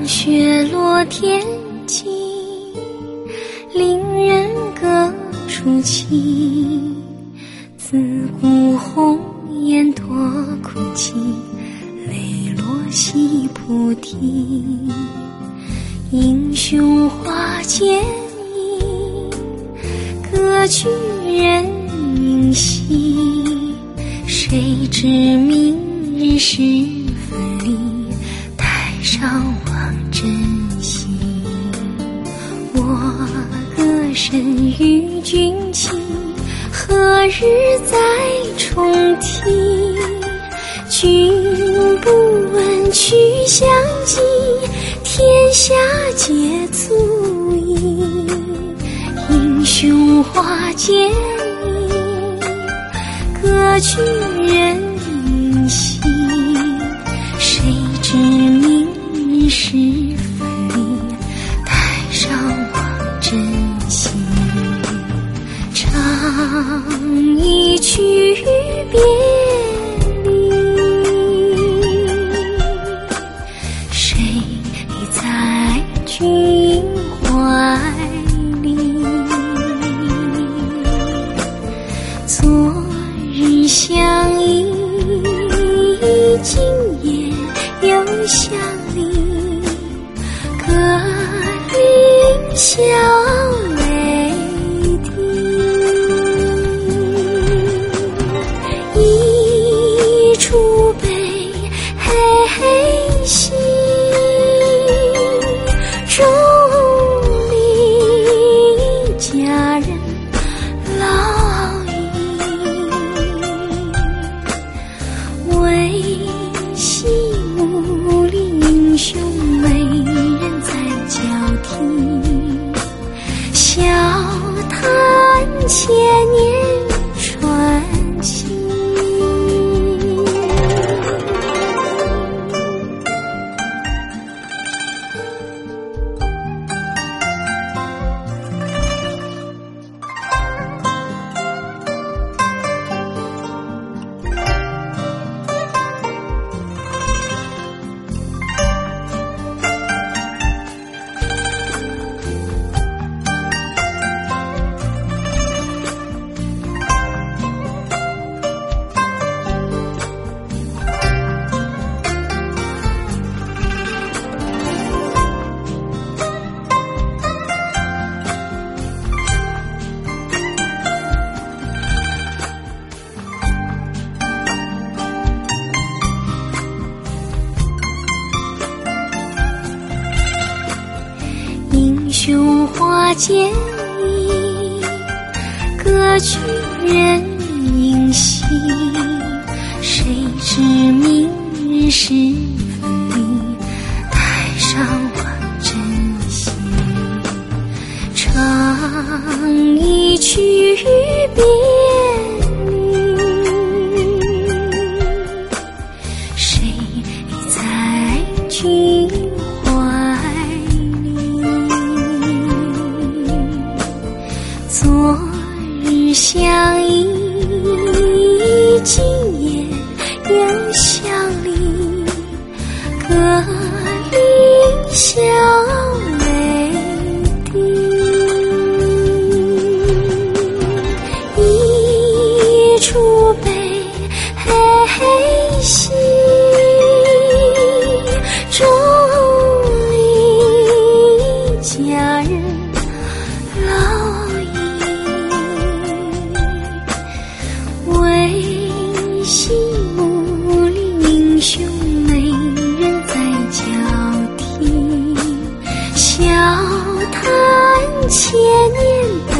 雪落天际，令人各抒情。自古红颜多苦情，泪落西菩提。英雄花间影，歌曲人影稀。谁知明日时分离，台上望真心。我歌声与君情，何日再重听？君不问去向几，天下皆足矣。英雄花间影，歌曲人影稀。谁知明日时分离，台上望真心。唱一曲别离，谁在君怀里？昨日相依，今夜又相离。各领笑泪滴，一出悲嘿嘿兮，众里佳人老矣。为戏武林英雄美人在交替，笑谈千年传奇。英雄花间影，歌曲人影稀。谁知明日时分离，台上望真心。唱一曲别离，谁在君怀里？昨日相依，今夜又相离。各领笑泪滴，一出悲嘿嘿兮，众里佳人老矣。为戏武林英雄美人在交替，笑谈千年